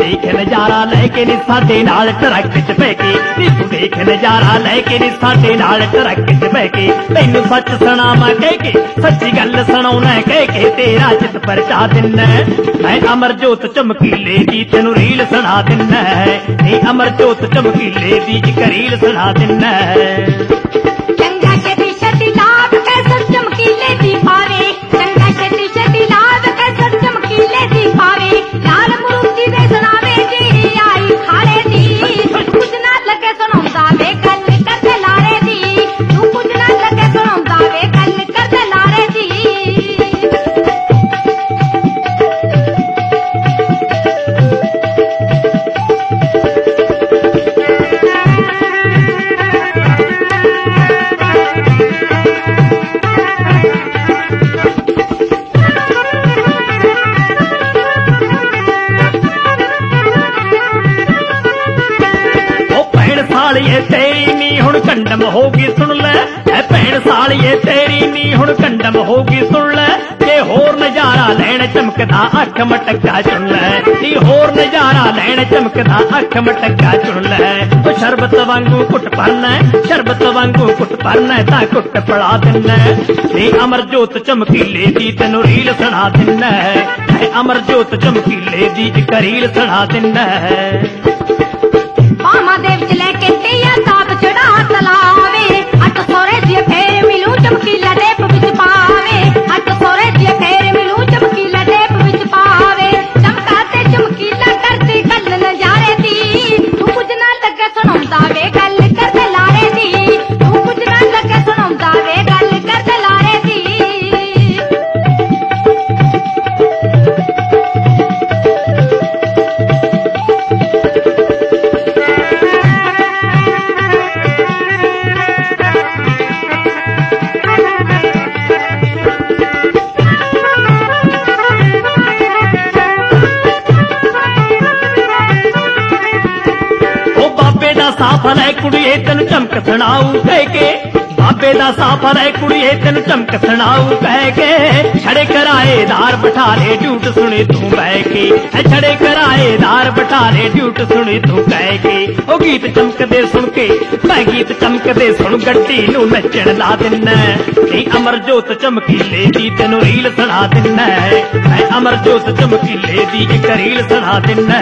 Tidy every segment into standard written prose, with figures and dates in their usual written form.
देख नजारा लैके नी साडे नाल ट्रक च बह के, नी तू देख नजारा लैके नी साडे नाल ट्रक च बह के, तैनू सच सुणावां कह के सच्ची गल सुणाउणा कह के तेरा चित परचा दिन्ना। मैं अमरजोत चमकीले दी तैनू रील सुणा दिन्ना, नी अमरजोत चमकीले दी इक रील सुणा दिन्ना। चंगा छेती छेती लाभ कैसर चमकीले दी पावे, चंगा छेती छेती लाभ कैसर चमकीले दी पावे, लाल मुरुकी दे सुनावे जी आई खाले दी, कुछ ना लगे सुनाउंदा वे गल करदे लारे दी, तू कुछ ना लगे सुनाउंदा वे गल करदे लारे दी। सालिए तेरी नी हुण कंडम होगी सुन ले, भैन सालिए तेरी नी हुण कंडम होगी सुन ले, जे होर नजारा लैण चमकदा अख मटका चुन ले, नी होर नजारा लैण चमकदा अख मटका चुन ले। ओ शरबत वांगू कुट भरना, शरबत वांगू कुट भरना तां कुट पड़ा दिन्ना, नी अमरजोत चमकीले दी तैनू रील सुणा दिन्ना, अमरजोत चमकीले दी इक रील सुणा दिन्ना। मामा देव च लैके तेया ताप चढ़ा तलावे, अट सोरे दी फेर मिलू चमकीला टेप विच पावे, अट सोरे दी फेर मिलू चमकीला टेप विच पावे, चमका ते चमकीला करदी गल नजारे दी, तू कुछ ना लगे सुणाउंदा वे गल करदे लारे दी, तू कुछ ना लगे सुणाउंदा वे गल करदे लारे दी। साफा लै कुड़िए तेन चमक सुनाऊ कह के, बाबे दा साफा लै कुड़िए तेन चमक सुनाऊ कह के, छड़े कराएदार बिठा ले ड्यूट सुनी तू बह के, छड़े कराएदार बिठा ले ड्यूट सुनी तू कह के। ओ गीत चमकदे सुन के मैं गीत चमकदे सुन गड्डी नू नचण ला दिन्ना, नी अमरजोत चमकीले दी तैनू रील सुणा दिन्ना, मैं अमरजोत चमकीले दी इक रील सुणा दिन्ना।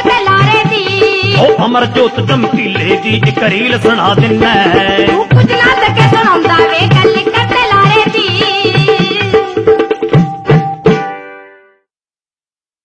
अमरजोत चमकीले दी इक रील सुणा दिन्ना, तू कुछ ना